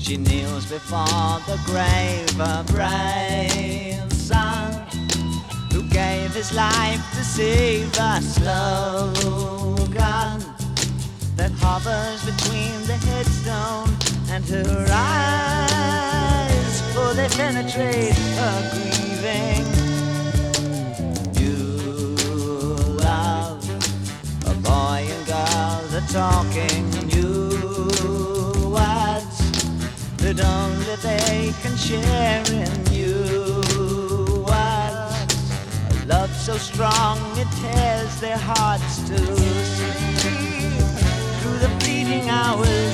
She kneels before the grave, a brave son who gave his life to save a slogan that hovers between the headstone and her eyes, for they penetrate her grieving. You love a boy and girl, they're talking new words that only they can share in you. Words, a love so strong it tears their hearts to sleep through the fleeting hours